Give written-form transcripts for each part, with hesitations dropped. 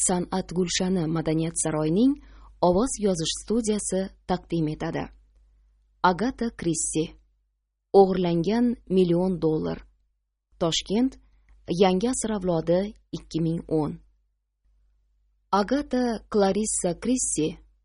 San'at gulshani Madaniyat saroyining ovoz yozish studiyasi taqdim etadi. Agata Kristi. O'g'irlangan $1,000,000. Toshkent, Yangi asr avlodi 2010. Agata Clarissa Kristi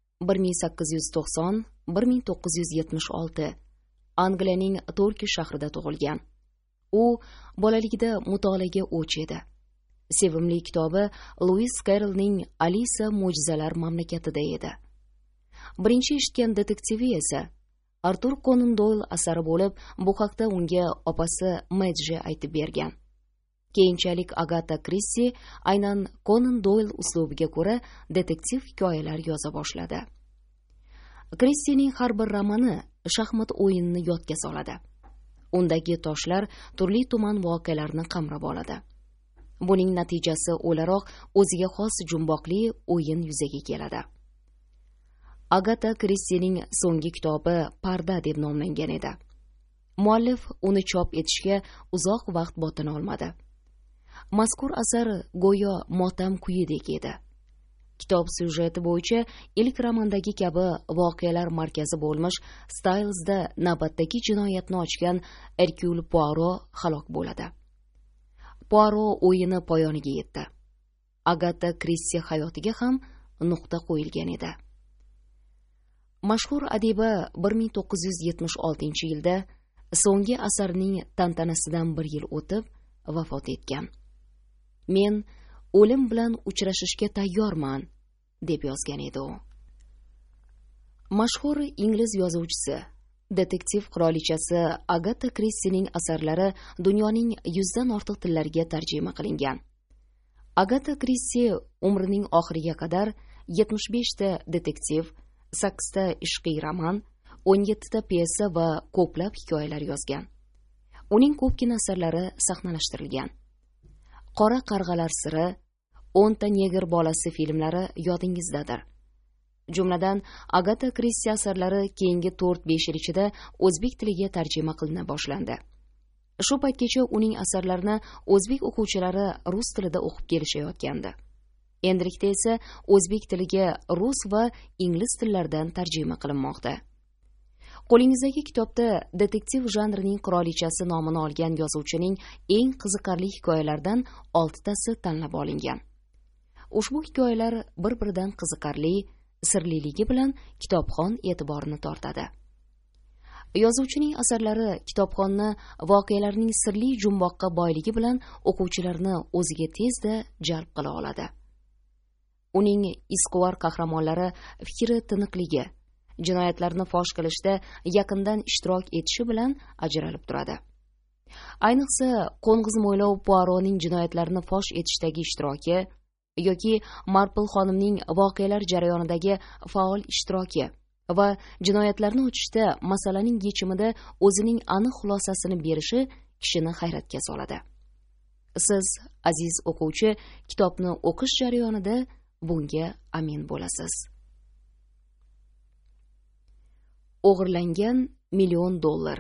1890-1976 Angliyaning Torki shahrida tug'ilgan. U bolaligida mutolaaga o'ch edi. Sevimli kitobi Lewis Carrollning Alisa mo'jizalar mamlakatida edi. Birinchi eshitgan detektivi esa Artur Conan Doyle asari bo'lib, bu haqda unga opasi Madge aytib bergan. Keyinchalik Agata Kristi aynan Conan Doyle uslubiga ko'ra detektiv hikoyalar yoza boshladi. Kristining har bir romani shaxmat o'yinini yodga soladi. Undagi toshlar turli-tuman voqealarni qamrab oladi. Buning natijasi o'laroq o'ziga xos jumboqli o'yin yuzaga keladi. Agata Kristining so'nggi kitobi Parda deb nomlangan edi. Muallif uni chop etishga uzoq vaqt botina olmadi. Mazkur asar go'yo motam kuyidek edi. Kitob syujeti bo'yicha ilk romandagi kabi voqealar markazi bo'lmish Stylesda navbatdagi jinoyatni ochgan Hercule Poirot halok bo'ladi. Poirot o'yini poyoniga yetdi. Agata Kristi hayotiga ham nuqta qo'yilgan edi. Mashhur adiba 1976-yilda so'nggi asarining tantanasidan 1 yil o'tib vafot etgan. Men o'lim bilan uchrashishga tayyorman, deb yozgan edi u. Mashhur ingliz yozuvchisi, detektiv qirolichasi Agata Kristining asarlari dunyoning 100 dan ortiq tillariga tarjima qilingan. Agata Kristi umrining oxiriga qadar 75 ta detektiv, 8 ta ishqiy roman, 17 ta pyesa va ko'plab hikoyalar yozgan. Uning ko'pgina asarlari sahnalashtirilgan. Qora qarg'alar siri, 10 ta neger bolasi filmlari yodingizdadir. Jumladan, Agata Kristi asarlari keyingi 4-5 yil ichida o'zbek tiliga tarjima qilina boshlandi. Shu paytgacha uning asarlarini o'zbek o'quvchilari rus tilida o'qib kelishayotgandi. Endilikda esa o'zbek tiliga rus va ingliz tillaridan tarjima qilinmoqda. Qo'lingizdagi kitobda detektiv janrining qirolichasi nomini olgan yozuvchining eng qiziqarli hikoyalaridan 6 tasi tanlab olingan. Ushbu hikoyalar bir-biridan qiziqarli, sirliligi bilan kitobxon e'tiborini tortadi. Yozuvchining asarlari kitobxonni voqealarning sirli jumboqqa boyligi bilan o'quvchilarni o'ziga tezda jalb qila oladi. Uning isquvar qahramonlari fikri tiniqligi, jinoyatlarni fosh qilishda yaqindan ishtirok etishi bilan ajralib turadi. Ayniqsa, qo'ng'iz mo'ylov Poirotning jinoyatlarni fosh etishdagi ishtiroki yoki Marpl xonimning voqealar jarayonidagi faol ishtiroki va jinoyatlarni ochishda masalaning yechimida o'zining aniq xulosasini berishi kishini hayratga soladi. Siz, aziz o'quvchi, kitobni o'qish jarayonida bunga amin bo'lasiz. O'g'irlangan $1,000,000.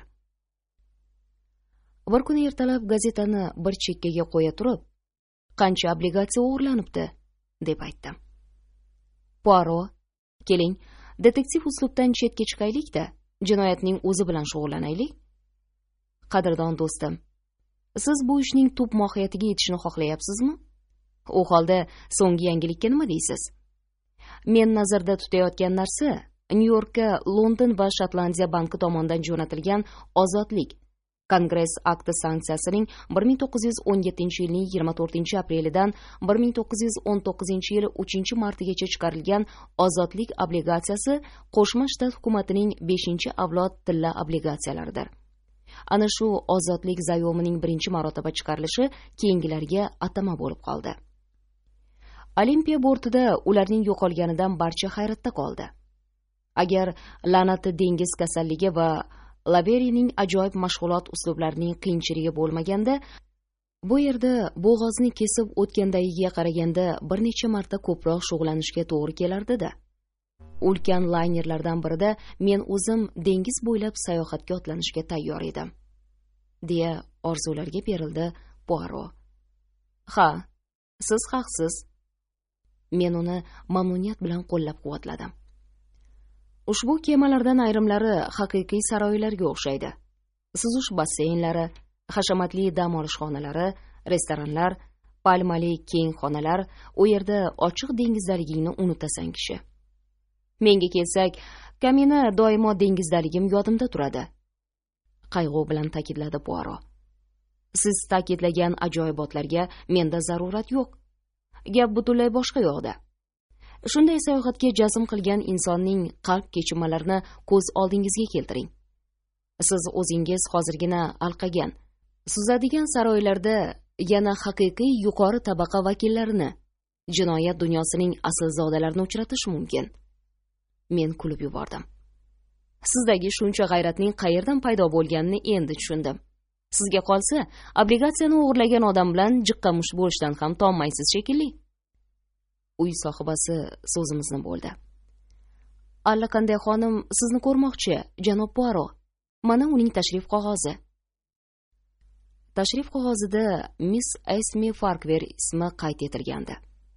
Bir kuni ertalab gazetani bir chekkaga qo'ya turib, qancha obligatsiya o'g'irlanibdi, deb aytdim. Poirot, keling, detektiv uslubdan chetga chiqaylik-da, jinoyatning o'zi bilan shug'ullanaylik. Qadrdon do'stim, siz bu ishning tub mohiyatiga yetishni xohlayapsizmi? U holda so'nggi yangilikka nima deysiz? Men nazarda tutayotgan narsa Nyu-Yorkka London va Shotlandiya banki tomonidan jo'natilgan ozodlik Kongress akti sanksiyasining 1917-yilning 24-aprelidan 1919-yil 3-martigacha chiqarilgan ozodlik obligatsiyasi Qo'shma Shtat hukumatining 5-avlod tilla obligatsiyalaridir. Ana shu ozodlik zayomining birinchi marotaba chiqarilishi keyingilarga atama bo'lib qoldi. Olimpiya bortida ularning yo'qolganidan barcha hayratda qoldi. Agar la'nati dengiz kasalligi va Laverining ajoyib mashg'ulot uslublarining qiyinchiligi bo'lmaganda, bu yerda bo'g'ozni kesib o'tgandagiga qaraganda bir necha marta ko'proq shug'ullanishga to'g'ri kelardi-da. Ulkan laynerlardan birida men o'zim dengiz bo'ylab sayohatga otlanishga tayyor edim, deya orzularga berildi Poirot. Ha, siz haqsiz. men uni mamnuniyat bilan qo'llab-quvvatladim. Ushbu kemalardan ayrimlari haqiqiy saroylarga o'xshaydi. Suzish basseynlari, hashamatli dam olish xonalari, restoranlar, palmali keng xonalar, u yerda ochiq dengizdaligingni unutasan kishi. Menga kelsak, kamina doimo dengizdaligim yodimda turadi, qayg'u bilan ta'kidladi Puaro. Siz ta'kidlagan ajoyibotlarga menda zarurat yo'q. Gap butunlay boshqa yoqda. Shunday sayohatga jazm qilgan insonning qalb kechinmalarini ko'z oldingizga keltiring. Siz o'zingiz hozirgina alqagan, suzadigan saroylarda yana haqiqiy yuqori tabaqa vakillarini, jinoyat dunyosining aslzodalarini uchratish mumkin. Men kulib yubordim. Sizdagi shuncha g'ayratning qayerdan paydo bo'lganini endi tushundim. Sizga qolsa, obligatsiyani o'g'irlagan odam bilan jiqqamush bo'lishdan ham tonmaysiz shekilli. Uy sohibasi so'zimizni bo'ldi. Allaqanday xonim sizni ko'rmoqchi, janob Puaro. Mana uning tashrif qog'ozi. Tashrif qog'ozida Miss Esme Farkver ismi qayd etilgandi.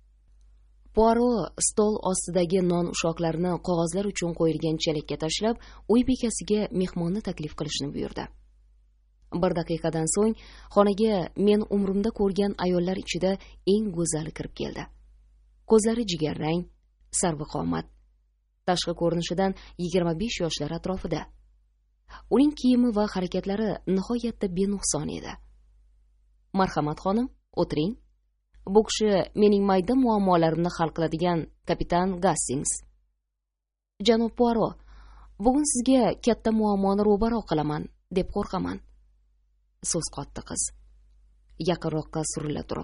Puaro stol ostidagi non ushoqlarini qog'ozlar uchun qo'yilgan chelakka tashlab, uy bekasiga mehmonni taklif qilishni buyurdi. Bir daqiqadan so'ng xonaga men umrimda ko'rgan ayollar ichida eng go'zali kirib keldi. Ko'zlari jigarrang, sarvi qomat. Tashqi ko'rinishidan 25 yoshlar atrofida. Uning kiyimi va harakatlari nihoyatda benuqson edi. Marhamat xonim, o'tiring. Bu kishi mening mayda muammolarimni hal qiladigan kapitan Gastings. Janob Puaro, bugun sizga katta muammoni ro'baro qilaman deb qo'rqaman. So'z qotdi qiz, yaqinroqqa surilib turib.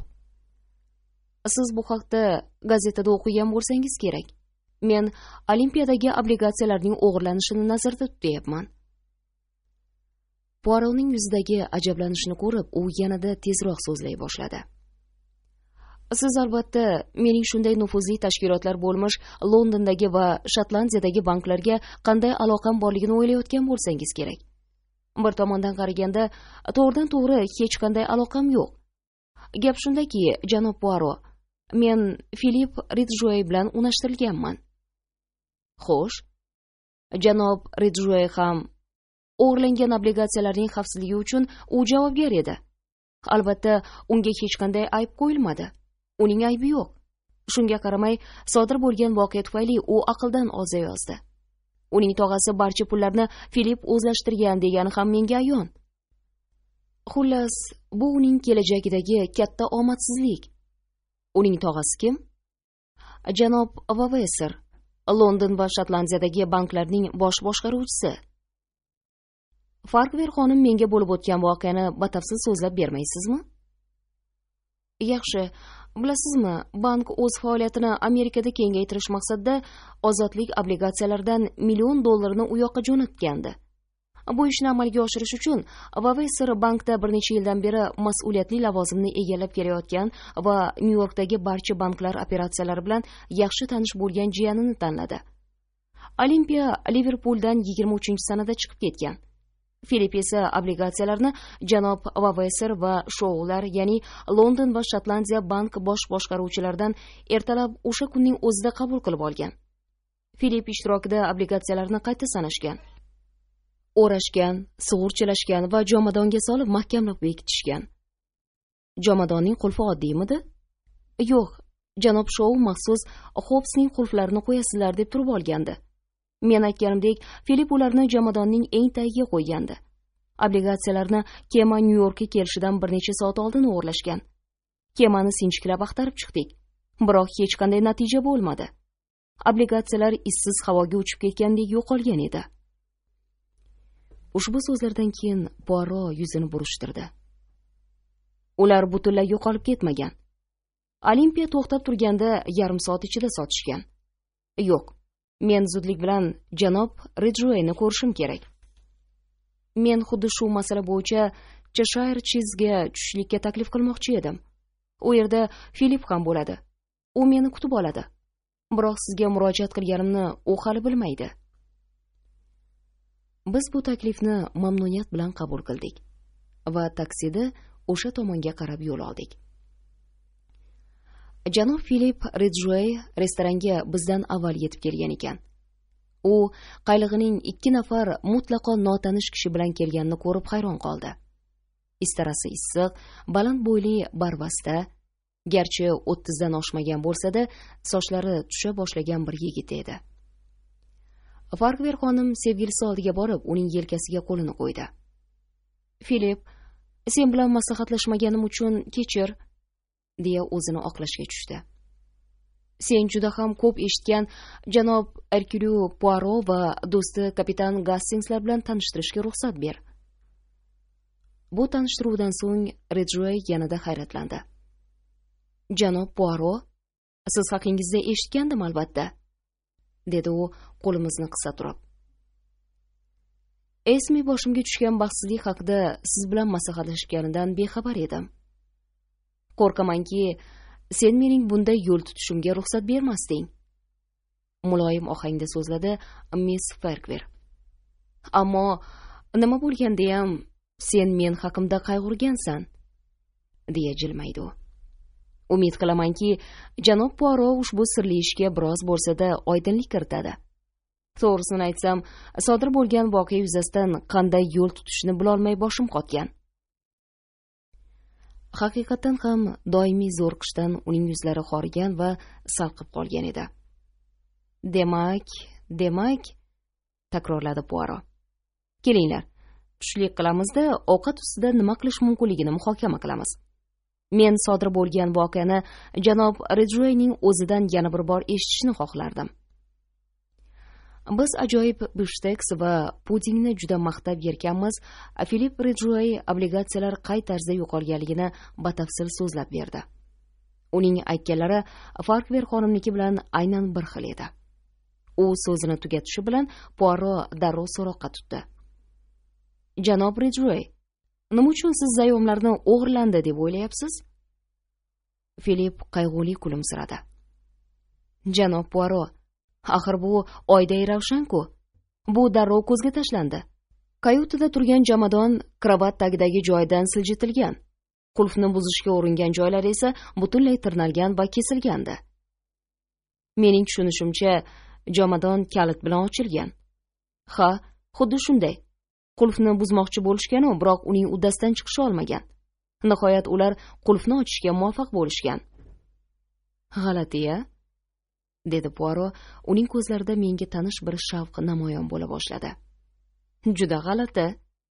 Siz bu haqda gazetada o'qigan bo'lsangiz kerak. Men Olimpiyadagi obligatsiyalarning o'g'irlanishini nazarda tutyapman. Puaroning yuzidagi ajablanishni ko'rib, u yanada tezroq so'zlay boshladi. Siz albatta mening shunday nufuzli tashkilotlar bo'lmish Londondagi va Shotlandiyadagi banklarga qanday aloqam borligini o'ylayotgan bo'lsangiz kerak. Bir tomondan qaraganda, to'g'ridan to'g'ri hech qanday aloqam yo'q. Gap shundaki, janob Puaro, men Filip Ridgway bilan unashtirilganman. Xo'sh, janob Ridgway ham o'g'irlangan obligatsiyalarning xavfsizligi uchun u javobgar edi. Albatta, unga hech qanday ayb qo'yilmadi. Uning aybi yo'q. Shunga qaramay, sodir bo'lgan voqea tufayli u aqldan ozay yozdi. Uning tog'asi barcha pullarni Filip o'zlashtirgan degani ham menga ayon. Xullas, bu uning kelajagidagi katta omadsizlik. Uning tog'asi kim? Janob Vavesser, London va Shotlandiyadagi banklarning bosh boshqaruvchisi. Farkver xonim menga bo'lib o'tgan voqeani batafsil so'zlab bermaysizmi? Yaxshi, bilasizmi, bank o'z faoliyatini Amerikada kengaytirish maqsadida ozodlik obligatsiyalaridan $1 million u yoqqa jo'natgandi. Bu ishni amalga oshirish uchun Vavesser bankda bir necha yildan beri mas'uliyatli lavozimni egallab kelayotgan va Nyu-Yorkdagi barcha banklar operatsiyalari bilan yaxshi tanish bo'lgan jiyanini tanladi. Olimpiya Liverpooldan 23-sanada chiqib ketgan. Filip esa obligatsiyalarni janob Vavesser va Shoular, ya'ni London va Shotlandiya bank bosh boshqaruvchilaridan ertalab o'sha kunning o'zida qabul qilib olgan. Filip ishtirokida obligatsiyalarni qayta sanashgan, o'rashgan, sug'urchilashgan va jomadonga solib mahkamlab bekitishgan. Jomadonning qulfi oddiymidi? Yo'q, janob Shou maxsus Hobbsning qulflarini qo'yasizlar deb turib olgandi. Men aytganimdek, Filip ularni jomadonning eng tagiga qo'ygandi. Obligatsiyalarni kema Nyu-Yorkka kelishidan bir necha soat oldin o'g'irlashgan. Kemani sinchiklab axtarib chiqdik, biroq hech qanday natija bo'lmadi. Obligatsiyalar issiz havoga uchib ketgandek yo'qolgan edi. Ushbu so'zlardan keyin Puaro yuzini burishtirdi. Ular butunlay yo'qolib ketmagan. Olimpiya to'xtab turganda yarim soat ichida sotishgan. Yo'q, men zudlik bilan janob Ridgwayni ko'rishim kerak. Men xuddi shu masala bo'yicha Cheshire Cheese'ga tushishlikka taklif qilmoqchi edim. U yerda Filip ham bo'ladi. U meni kutib oladi. Biroq sizga murojaat qilganimni u hali bilmaydi. Biz bu taklifni mamnuniyat bilan qabul qildik va taksida o'sha tomonga qarab yo'l oldik. janob Filip Ridgway restoranga bizdan avval yetib kelgan ekan. U qaylig'ining 2 nafar mutlaqo notanish kishi bilan kelganini ko'rib hayron qoldi. Istarasi issiq, baland bo'yli barvasta, garchi 30 dan oshmagan bo'lsa-da, sochlari tusha boshlagan bir yigit edi. Farkver xonim sevgilisi oldiga borib, uning yelkasiga qo'lini qo'ydi. "Filip, sen bilan maslahatlashmaganim uchun kechir", deya o'zini oqlashga tushdi. "Sen juda ham ko'p eshitgan janob Herkule Poirot va do'sti kapitan Gastingslar bilan tanishtirishga ruxsat ber." Bu tanishtiruvdan so'ng Ridgway yanada hayratlandi. "Janob Poirot, siz haqingizda eshitgandim albatta", dedi u qo'limizni qisa turib. "Esmi boshimga tushgan baxtsizlik haqida siz bilan maslahatlashganidan bexabar edim. Qo'rqamanki, sen mening bunday yo'l tutishimga ruxsat bermasding", muloyim ohangda so'zladi miss Farkver. "Ammo nima bo'lganda ham sen men haqimda qayg'urgansan", deya jilmaydi u. "Umid qilamanki, janob Poirot ushbu sirli ishga biroz bo'lsa-da oydinlik kiritadi. To'g'risini aytsam, sodir bo'lgan voqea yuzasidan qanday yo'l tutishni bilolmay boshim qotgan." Haqiqatan ham doimiy zo'rqishdan uning yuzlari xorigan va salqib qolgan edi. Demak, takrorladi Poirot. "Kelinglar, tushlik qilamizda ovqat ustida nima qilish mumkinligini muhokama qilamiz. Men sodir bo'lgan voqeani janob Ridgwayning o'zidan yana bir bor eshitishni xohlardim." Biz ajoyib bifshteks va pudingni juda maqtab yerkanmiz. Filip Ridgway obligatsiyalar qay tarzda yo'qolganligini batafsil so'zlab berdi. Uning aytganlari Farkver xonimniki bilan aynan bir xil edi. U so'zini tugatishi bilan Poirot darrov so'roqqa tutdi. "Janob Ridgway, nima uchun siz zayomlarni o'g'irlandi deb o'ylayapsiz?" Filip qayg'uli kulimsiradi. "Janob Poirot, axir bu oyday ravshan-ku. Bu darrov ko'zga tashlandi. Kayutada turgan jomadon kravat tagidagi joyidan siljitilgan. Qulfni buzishga uringan joylari esa butunlay tirnalgan va kesilgandi. Mening tushunishimcha, jomadon kalit bilan ochilgan. Ha, xuddi shunday. Qulfni buzmoqchi bo'lishgan-u, biroq uning uddasidan chiqisha olmagan. Nihoyat ular qulfni ochishga muvaffaq bo'lishgan." "G'alati-ya", dedi Poirot. Uning ko'zlarida menga tanish bir shavq namoyon bo'la boshladi. "Juda g'alati.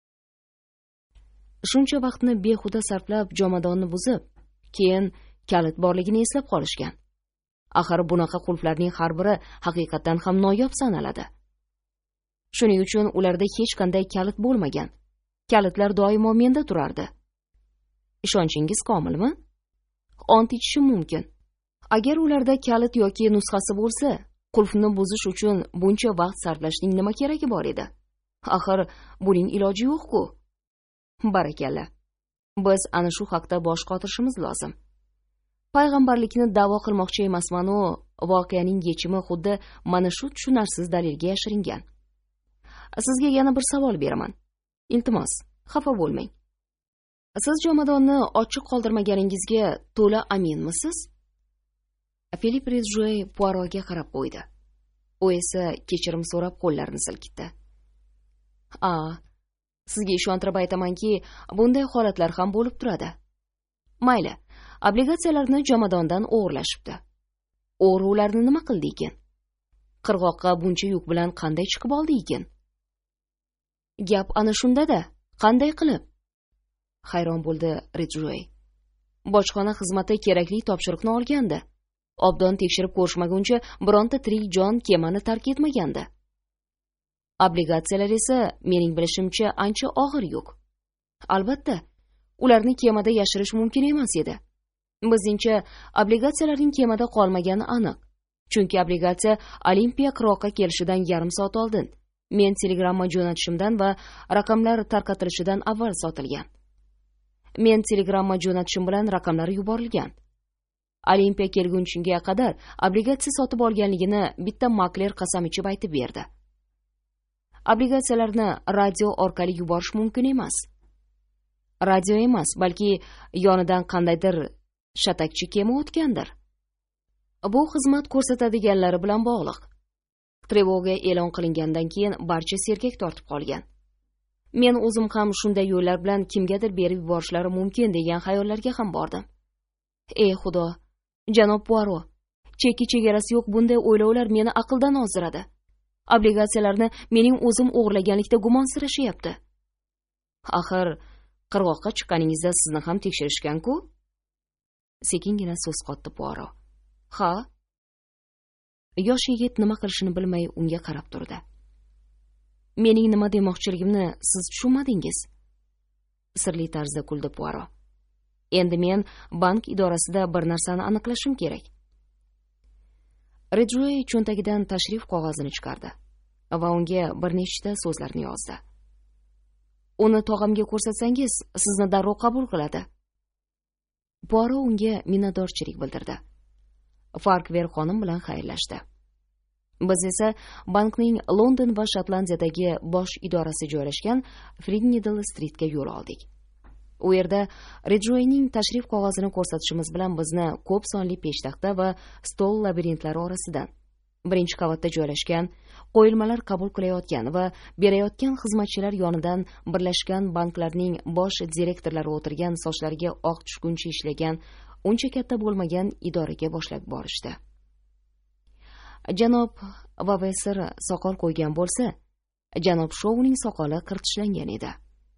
Shuncha vaqtni behuda sarflab jomadonni buzib, keyin kalit borligini eslab qolishgan. Axir bunaqa qulflarning har biri haqiqatan ham noyob sanaladi. Shuning uchun ularda hech qanday kalit bo'lmagan. Kalitlar doimo menda turardi. Ishonchingiz komilmi? Ont ichishim mumkin. Agar ularda kalit yoki nusxasi bo'lsa, qulfni buzish uchun buncha vaqt sarflashning nima keragi bor edi? Axir buning iloji yo'q-ku." "Barakalla. Biz ana shu haqda bosh qotirishimiz lozim. Payg'ambarlikni da'vo qilmoqchi emasman-u, voqeaning yechimi xuddi mana shu tushunarsiz dalilga yashiringan. Sizga yana bir savol beraman. Iltimos, xafa bo'lmang. Siz jomadonni ochiq qoldirmaganingizga to'la aminmisiz?" Filip Ridgway Poirotga qarab qo'ydi. U esa kechirim so'rab qo'llarini silkitdi. Sizga ishontirib aytamanki, bunday holatlar ham bo'lib turadi. Mayli, obligatsiyalarni jomadondan o'g'irlashibdi. O'g'ri ularni nima qildi ekan? Qirg'oqqa buncha yuk bilan qanday chiqib oldi ekan? Gap ana shunda-da, qanday qilib? Hayron bo'ldi Ridgway. Bojxona xizmati kerakli topshiriqni olgandi. Obdon tekshirib ko'rishmaguncha bironta tirik jon kemani tark etmagandi. Obligatsiyalar esa mening bilishimcha ancha og'ir yuk. Albatta, ularni kemada yashirish mumkin emas edi. Bizningcha obligatsiyalarning kemada qolmagani aniq. Chunki obligatsiya Olimpiya qirg'oqqa kelishidan yarim soat oldin men telegramma jo'natishimdan va raqamlar tarqatilishidan avval sotilgan. Men telegramma jo'natishim bilan raqamlar yuborilgan. Olimpiya kelgunchunga qadar obligatsiya sotib olganligini bitta makler qasam ichib aytib berdi. Obligatsiyalarni radio orqali yuborish mumkin emas. Radio emas, balki yonidan qandaydir shatakchi kema o'tgandir. Bu xizmat ko'rsatadiganlari bilan bog'liq. Trevoga e'lon qilingandan keyin barcha sergak tortib qolgan. Men o'zim ham shunday yo'llar bilan kimgadir berib yuborishlari mumkin degan xayollarga ham bordim. Ey Xudo, janob Poirot, chekki chegarasi yo'q bunday o'ylovlar meni aqldan ozdiradi. Obligatsiyalarni mening o'zim o'g'irlaganlikda gumonsirashyapti. Axir qirg'oqqa chiqqaningizda sizni ham tekshirishgan-ku? Sekingina so'z qotdi Poirot. Ha? Yosh yigit nima qilishini bilmay unga qarab turdi. Mening nima demoqchiligimni siz tushunmadingiz? Sirli tarzda kuldi Poirot. Endi men bank idorasida bir narsani aniqlashim kerak. Ridgway cho'ntagidan tashrif qog'ozini chiqardi va unga bir nechta so'zlarni yozdi. Uni tog'amga ko'rsatsangiz, sizni darrov qabul qiladi. Poirot unga minnatdorchilik bildirdi. Farkver xonim bilan xayrlashdi. Biz esa bankning London va Shotlandiyadagi bosh idorasi joylashgan Threadneedle Streetga yo'l oldik. U yerda Ridgwayning tashrif qog'ozini ko'rsatishimiz bilan bizni ko'p sonli peshtaxta va stol labirintlari orasidan birinchi qavatda joylashgan, qo'yilmalar qabul qilayotgan va berayotgan xizmatchilar yonidan birlashgan banklarning bosh direktorlari o'tirgan sochlariga oq tushguncha ishlagan uncha katta bo'lmagan idoraga boshlab borishdi. Janob Vavesir soqol qo'ygan bo'lsa, janob Shouning soqoli qirtishlangan edi.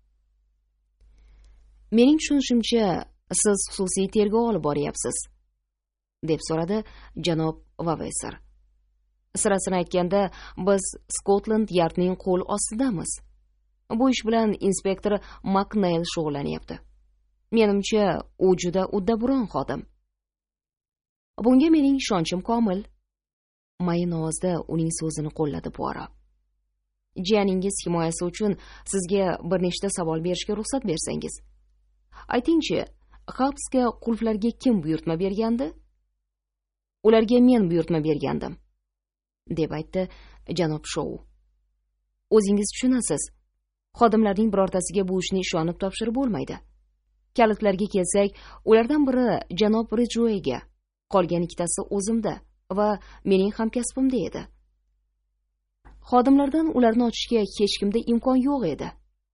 Mening tushunishimcha, siz xususiy tergov olib boryapsiz, deb so'radi janob Vavesir. Sirasini aytganda, biz Scotland Yardning qo'l ostidamiz. Bu ish bilan inspektor McNeil shug'ullanyapti. Menimcha, u juda uddaburon xodim. Bunga mening ishonchim komil. Mayin ovozda uning so'zini qo'lladi Poirot. Jiyaningiz himoyasi uchun sizga bir nechta savol berishga ruxsat bersangiz. Aytingchi, Hapsga qulflarga kim buyurtma bergandi? Ularga men buyurtma bergandim, deb aytdi janob Shou. O'zingiz tushunasiz, xodimlarning birortasiga bu ishni ishonib topshirib bo'lmaydi. Kalitlarga kelsak, ulardan biri janob Ridgwayga, qolgan ikkitasi o'zimda va mening hamkasbimda edi. Xodimlardan ularni ochishga hech kimda imkon yo'q edi.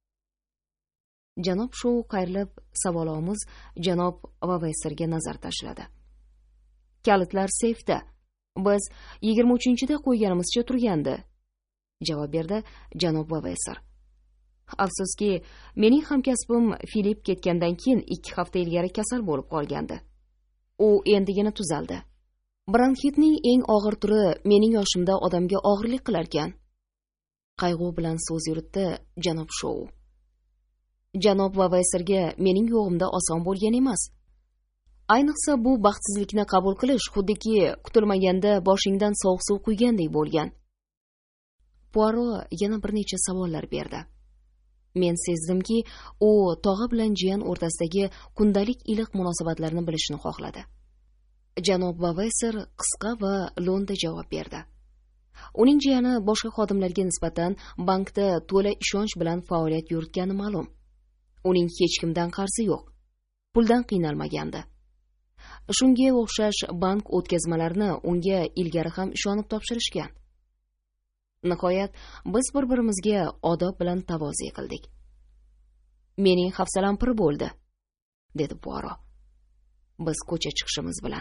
Janob Shou qayrilib savolomuz janob Vavesirga nazar tashladi. Kalitlar seyfda. Biz 23-da qo'yganimizcha turgandi, javob berdi janob Vavesir. Afsuski, mening hamkasbim Filip ketgandan keyin 2 hafta ilgari kasal bo'lib qolgandi. U endigina tuzaldi. Bronxitning eng og'ir turi mening yoshimda odamga og'irlik qilar ekan. Qayg'u bilan so'z yuritdi janob Shou. Janob Vavesirga mening yo'g'imda oson bo'lgan emas. Ayniqsa bu baxtsizlikni qabul qilish xuddiki kutilmaganda boshingdan sovuq suv quygandek bo'lgan. Poirot yana bir necha savollar berdi. Men sezdimki, u tog'a bilan jiyan o'rtasidagi kundalik iliq munosabatlarni bilishni xohladi. Janob Vavesir qisqa va lo'nda javob berdi. Uning jiyani boshqa xodimlarga nisbatan bankda to'la ishonch bilan faoliyat yuritgani ma'lum. Uning hech kimdan qarzi yo'q. Puldan qiynalmagandi. Shunga o'xshash bank o'tkazmalarini unga ilgari ham ishonib topshirishgan. Nihoyat biz bir-birimizga odob bilan tavoze qildik. Mening hafsalam pir bo'ldi, dedi Poirot. Biz ko'cha chiqishimiz bilan.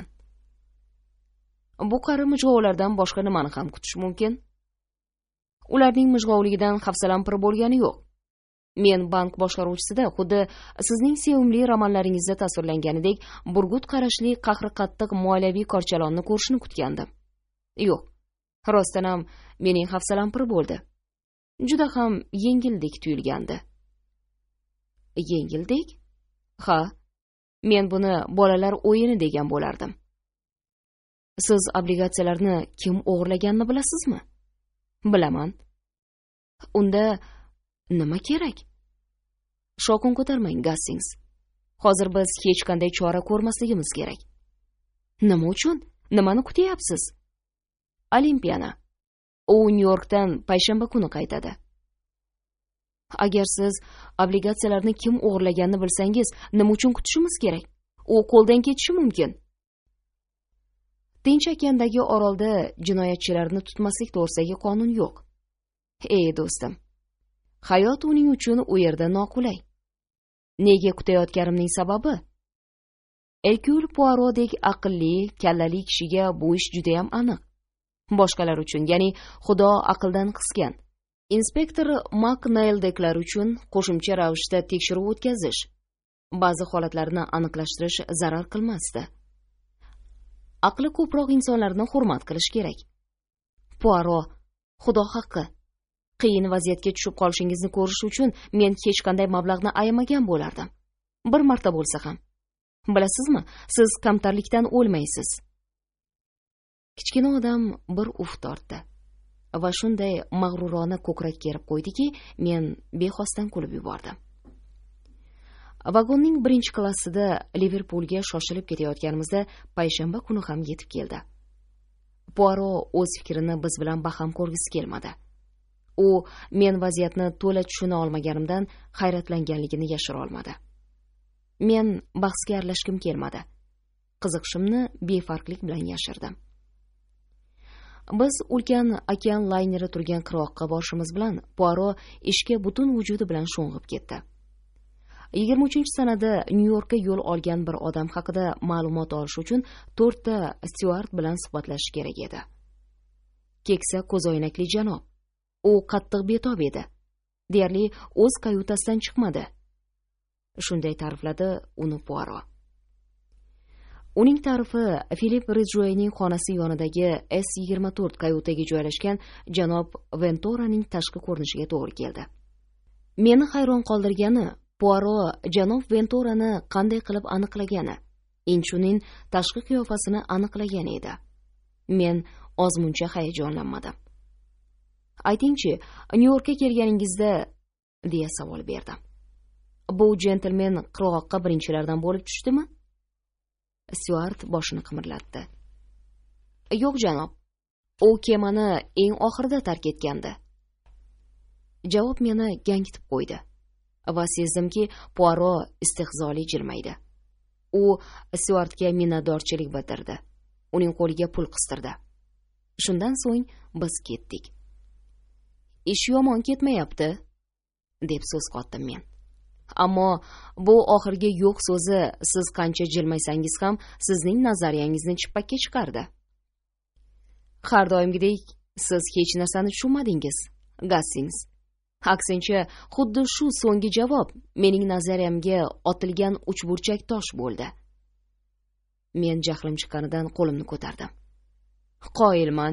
Bu qari mijg'ovlardan boshqa nimani ham kutish mumkin? Ularning mijg'ovligidan hafsalam pir bo'lgani yo'q. Men bank boshqaruvchisida xuddi sizning sevimli romanlaringizda tasvirlanganidek burgut qarashli qahri qattiq moliyaviy korchalonni ko'rishni kutgandim. Yo'q, rostdan ham mening hafsalam pir bo'ldi. Juda ham yengildek tuyulgandi. Yengildek? Ha, men buni bolalar o'yini degan bo'lardim. Siz obligatsiyalarni kim o'g'irlaganini bilasizmi? Bilaman. Unda nima kerak? Shokun ko'tarmang, Gassings. Hozir biz hech qanday chora ko'rmasligimiz kerak. Nima uchun? Nimani kutyapsiz? Olimpiyani. U Nyu-Yorkdan payshanba kuni qaytadi. Agar siz obligatsiyalarni kim o'g'irlaganini bilsangiz, nima uchun kutishimiz kerak? U qo'ldan ketishi mumkin. Tinch okeandagi orolda jinoyatchilarni tutmaslik to'g'risidagi qonun yo'q. Ey do'stim, hayot uning uchun u yerda noqulay. Nega kutayotganimning sababi? Herkul Puarodek aqlli, kallali kishiga bu ish juda ham aniq. Boshqalar uchun, ya'ni Xudo aqldan qisgan inspektor McNeildeklar uchun qo'shimcha ravishda tekshiruv o'tkazish, ba'zi holatlarni aniqlashtirish zarar qilmasdi. Aqli ko'proq insonlarni hurmat qilish kerak. Puaro, Xudo haqqi, qiyin vaziyatga tushib qolishingizni ko'rish uchun men hech qanday mablag'ni ayamagan bo'lardim. Bir marta bo'lsa ham. Bilasizmi, siz kamtarlikdan o'lmaysiz. Kichkina odam bir uf tortdi va shunday mag'rurona ko'krak kerib qo'ydiki, men bexosdan kulib yubordim. Vagonning birinchi klassida Liverpulga shoshilib ketayotganimizda payshanba kuni ham yetib keldi. Puaro o'z fikrini biz bilan baham ko'rgisi kelmadi. U men vaziyatni to'la tushuna olmaganimdan hayratlanganligini yashira olmadi. Men bahsga aralashkim kelmadi. Qiziqishimni befarqlik bilan yashirdim. Biz ulkan okean layneri turgan qirg'oqqa borishimiz bilan Puaro ishga butun vujudi bilan sho'ng'ib ketdi. 23-sanada Nyu-Yorkka yo'l olgan bir odam haqida ma'lumot olish uchun 4 ta styuard bilan suhbatlashish kerak edi. Keksa ko'zoynakli janob. U qattiq betob edi. Deyarli o'z kayutasidan chiqmadi. Shunday ta'rifladi uni Puaro. Uning ta'rifi Filip Ridgwayning xonasi yonidagi S24 kayutaga joylashgan janob Ventoraning tashqi ko'rinishiga to'g'ri keldi. Meni hayron qoldirgani Puaro janob Ventorani qanday qilib aniqlagani, inchunin tashqi qiyofasini aniqlagan edi. Men ozmuncha hayajonlanmadim. Aytingchi, Nyu-Yorkka kelganingizda deya savol berdim. Bu jentelmen qirg'oqqa birinchilardan bo'lib tushdimi? Styuart boshini qimirlatdi. Yo'q janob, u kemani eng oxirida tark etgandi. Javob meni gangitib qo'ydi va sezdimki, Puaro istehzoli jilmaydi. U styuartga minnatdorchilik bildirdi. Uning qo'liga pul qistirdi. Shundan so'ng biz ketdik. Ish yomon ketmayapti, deb so'z qotdim men. Ammo bu oxirgi yo'q so'zi siz qancha jilmaysangiz ham sizning nazariyangizni chippakka chiqardi. Har doimgidek siz hech narsani tushunmadingiz, Gassings. Aksincha, xuddi shu so'nggi javob mening nazariyamga otilgan uchburchak tosh bo'ldi. Men jahlim chiqqanidan qo'limni ko'tardim. Qoyilman.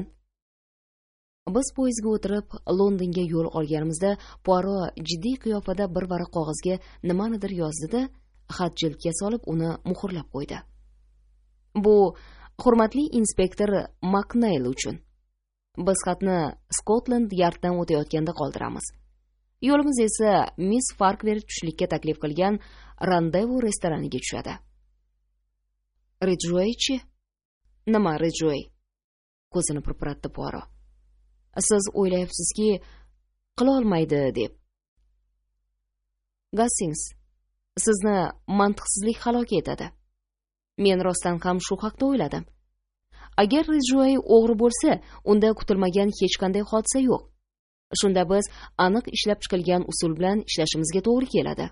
Biz poyezdga o'tirib Londonga yo'l olganimizda Puaro jiddiy qiyofada bir varaq qog'ozga nimanidir yozdi-da, xat jildga solib uni muhrlab qo'ydi. Bu hurmatli inspektor McNeil uchun. Biz xatni Scotland Yarddan o'tayotganda qoldiramiz. Yo'limiz esa Miss Farkver tushlikka taklif qilgan Randevu restoraniga tushadi. Ridgway-chi? Nima Ridgway? Ko'zini pirpiratdi Puaro. Siz o'ylayapsizki, qila olmaydi deb. Gassings, sizni mantiqsizlik halok etadi. Men rostdan ham shu haqda o'yladim. Agar Ridgway o'g'ri bo'lsa, unda kutilmagan hech qanday hodisa yo'q. Shunda biz aniq ishlab chiqilgan usul bilan ishlashimizga to'g'ri keladi.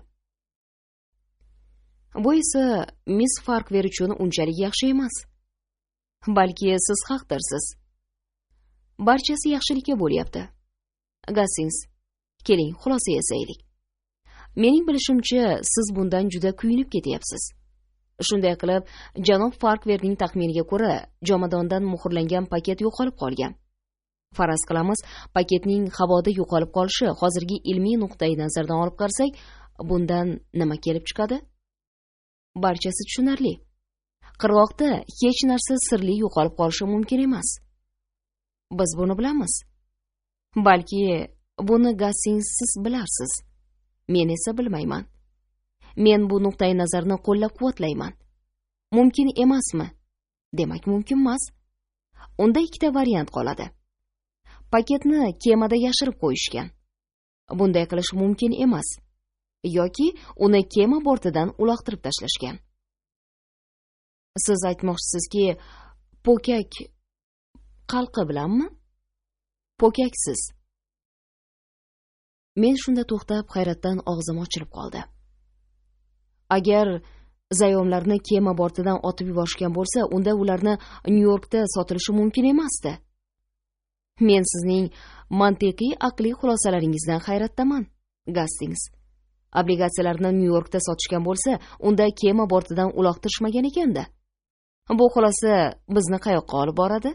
Bu esa Miss Farkver uchun unchalik yaxshi emas. Balki siz haqdirsiz. Barchasi yaxshilikka bo'lyapti. Gassings, keling, xulosa yasaylik. Mening bilishimcha, siz bundan juda kuyunib ketyapsiz. Shunday qilib, janob Farkverning taxminiga ko'ra, jomadondan muhrlangan paket yo'qolib qolgan. Faraz qilamiz, paketning havoda yo'qolib qolishi hozirgi ilmiy nuqtai nazardan olib qarasak, bundan nima kelib chiqadi? Barchasi tushunarli. Qirg'oqda hech narsa sirli yo'qolib qolishi mumkin emas. Biz buni bilamiz. Balki buni Gassings siz bilarsiz. Men esa bilmayman. Men bu nuqtai nazarni qo'llab-quvvatlayman. Mumkin emasmi? Demak, mumkin emas. Unda ikkita variant qoladi. Paketni kemada yashirib qo'yishgan. Bunday qilish mumkin emas. Yoki uni kema bortidan uloqtirib tashlashgan. Siz aytmoqchisizki, Po'kak qalqi bilanmi? Po'kaksiz. Men shunda to'xtab, hayratdan og'zim ochilib qoldi. Agar zayomlarni kema bortidan otib yuborishgan bo'lsa, unda ularni Nyu-Yorkda sotilishi mumkin emasdi. Men sizning mantiqiy aqliy xulosalaringizdan hayratdaman, Gastings. Obligatsiyalarni Nyu-Yorkda sotishgan bo'lsa, unda kema bortidan uloqtirishmagan ekanda. Bu xulosa bizni qayoqqa olib boradi?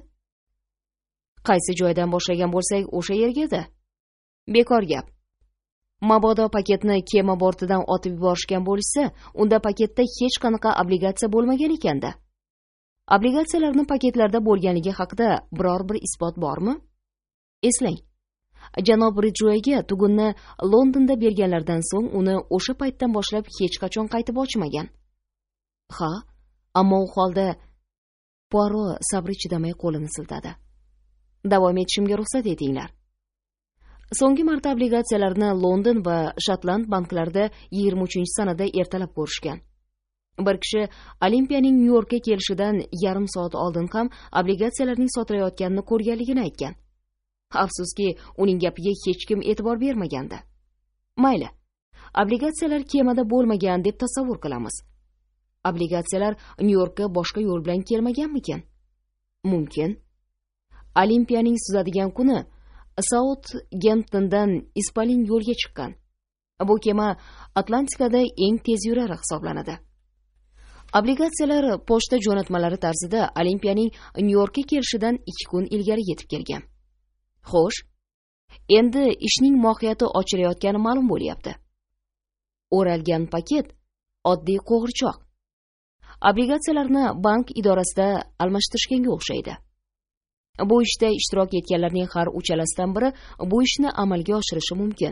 Qaysi joydan boshlagan bo'lsak, o'sha yerga-da. Bekor gap. Mabodo paketni kema bortidan otib yuborishgan bo'lsa, unda paketda hech qanaqa obligatsiya bo'lmagan ekanda. Obligatsiyalarning paketlarda bo'lganligi haqida biror bir isbot bormi? Eslang. Janob Ridgwayga tugunni Londonda berganlardan so'ng uni o'sha paytdan boshlab hech qachon qaytib ochmagan. Ha, ammo u holda Poirot sabri chidamay qo'lini siltadi. Davom etishimga ruxsat etinglar. So'nggi marta obligatsiyalarni London va Shotland banklarida 23-sanada ertalab ko'rishgan. Bir kishi Olimpiyaning Nyu-Yorkka kelishidan yarim soat oldin ham obligatsiyalarning sotilayotganini ko'rganligini aytgan. Afsuski, uning gapiga hech kim e'tibor bermagandi. Mayli, obligatsiyalar kemada bo'lmagan deb tasavvur qilamiz. Obligatsiyalar Nyu-Yorkka boshqa yo'l bilan kelmaganmikin? Mumkin. Olimpiyaning suzadigan kuni Sautgemptondan Ispolin yo'lga chiqqan. Bu kema Atlantikada eng tez yurari hisoblanadi. Obligatsiyalar pochta jo'natmalari tarzida Olimpiyaning Nyu-Yorkka kelishidan 2 kun ilgari yetib kelgan. Xo'sh, endi ishning mohiyati ochilayotgani ma'lum bo'lyapti. O'ralgan paket oddiy qo'g'irchoq. Obligatsiyalarni bank idorasida almashtirishganga o'xshaydi. Bu ishda ishtirok etganlarning har uchalasidan biri bu ishni amalga oshirishi mumkin.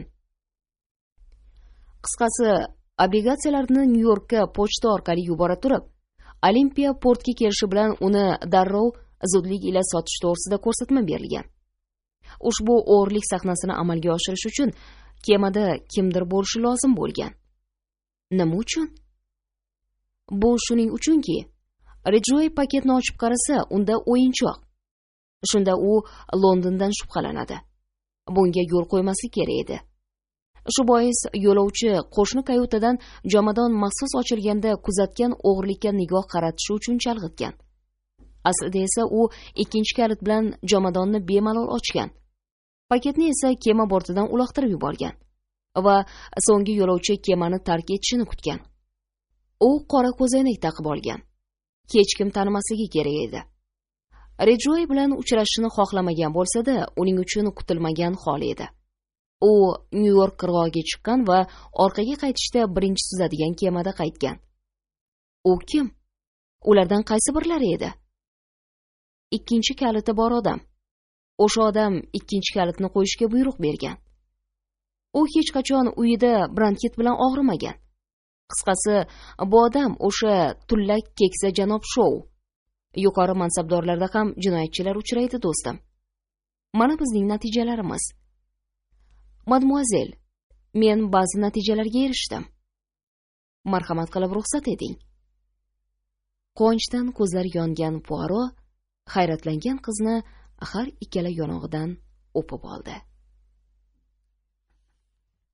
Qisqasi, obligatsiyalarni Nyu-Yorkka pochta orqali yubora turib, Olimpiya portga kelishi bilan uni darrov zudlik ila sotish to'g'risida ko'rsatma berilgan. Ushbu o'g'irlik sahnasini amalga oshirish uchun kemada kimdir bo'lishi lozim bo'lgan. Nima uchun? Bu shuning uchunki, Ridgway paketni ochib qarasa, unda o'yinchoq. Shunda u Londondan shubhalanadi. Bunga yo'l qo'ymaslik kerak edi. Shu bois yo'lovchi qo'shni kayutadan jomadon maxsus ochilganda kuzatgan o'g'irlikka nigoh qaratishi uchun chalg'itgan. Aslida esa u ikkinchi kalit bilan jomadonni bemalol ochgan. Paketni esa kema bortidan uloqtirib yuborgan va so'nggi yo'lovchi kemani tark etishini kutgan. U qora ko'zoynak taqib olgan. Hech kim tanimasligi kerak edi. Ridgway bilan uchrashishni xohlamagan bo'lsa-da, uning uchun kutilmagan hol edi. U Nyu-York qirg'og'iga chiqqan va orqaga qaytishda birinchi suzadigan kemada qaytgan. U kim? Ulardan qaysi birlari edi? Ikkinchi kaliti bor odam. O'sha odam ikkinchi kalitni qo'yishga buyruq bergan. U hech qachon uyida bronxit bilan og'rimagan. Qisqasi, bu odam o'sha tullak keksa janob Shou. Yuqori mansabdorlarda ham jinoyatchilar uchraydi, do'stim. Mana bizning natijalarimiz. Mademoiselle, men ba'zi natijalarga erishdim. Marhamat qilib ruxsat eting. Quvonchdan ko'zlari yongan Poirot hayratlangan qizni har ikkala yonog'idan o'pib oldi.